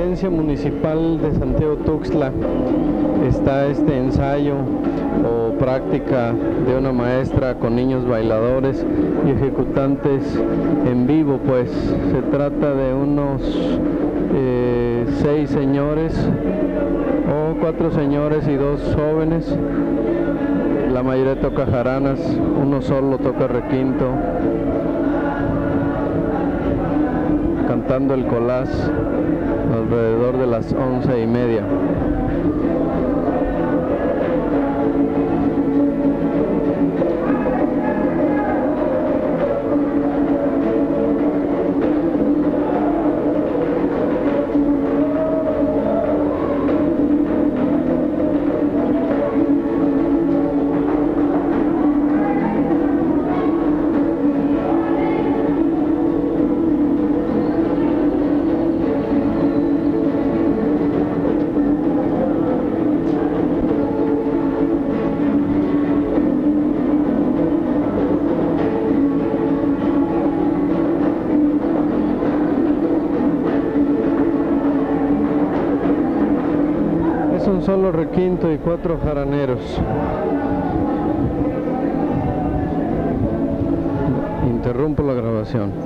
Presidencia Municipal de Santiago Tuxtla está este ensayo o práctica de una maestra con niños bailadores y ejecutantes en vivo. Pues se trata de unos 6 señores o 4 señores y 2 jóvenes. La mayoría toca jaranas, uno solo toca requinto, cantando el colás alrededor de las 11:30. Un solo requinto y 4 jaraneros. Interrumpo la grabación.